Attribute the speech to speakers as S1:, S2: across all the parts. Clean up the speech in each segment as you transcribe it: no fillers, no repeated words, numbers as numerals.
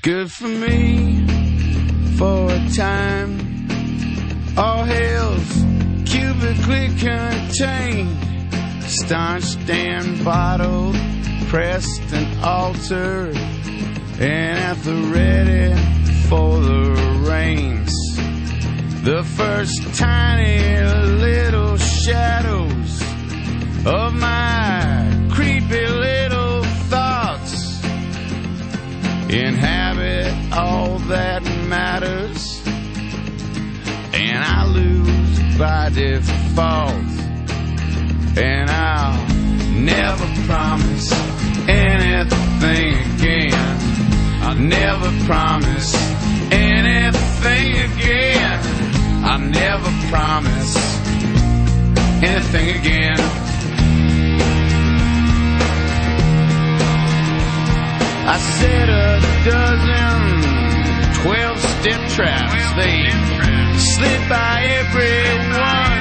S1: good for me for a time. All hails cubically contained, staunched and bottled, pressed and altered, and at the ready for the rains. The first tiny little shadows of my creepy little thoughts inhabit all that matters, and I lose by default. And I'll never promise anything again. I'll never promise anything again. I'll never promise anything again. I set a dozen 12-step traps. They slid by everyone.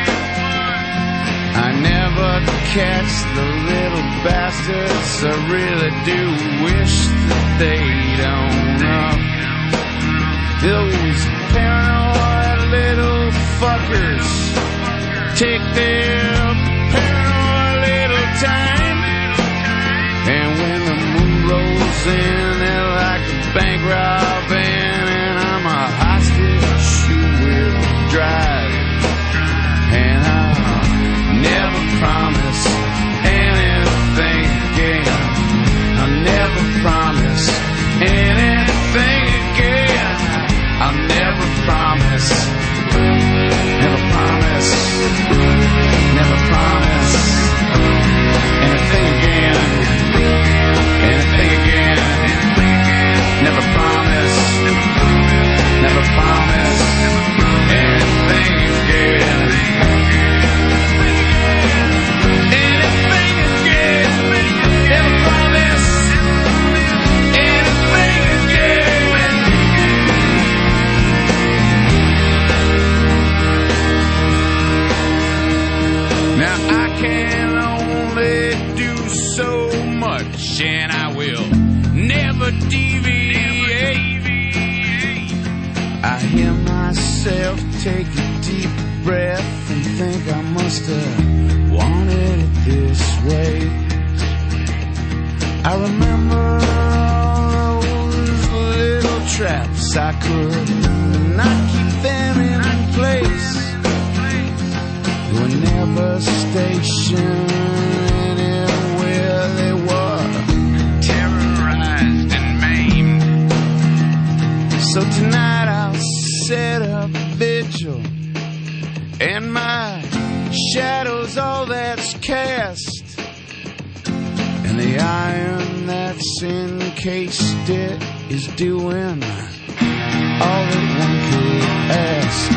S1: I never catch the little bastards. I really do wish that they don't run. Those paranoid little fuckers take their paranoid little time, and when the moon rolls in, they're like a bank robbing, and I'm a hostage who will drive. And I'll never promise anything again. I'll never promise anything again. I'll never promise, never promise, never promise anything again, anything again. Never promise, never promise anything again. Anything again, never promise anything again. Now I can only do so much, and I will never deviate. I hear myself take a deep breath and think I must have wanted it this way. I remember all those little traps. I could not keep them in place. They were never stationed anywhere. They were terrorized and maimed. So tonight I'll set a vigil, and my shadow's all that's cast, and the iron that's encased it is doing all that one could ask.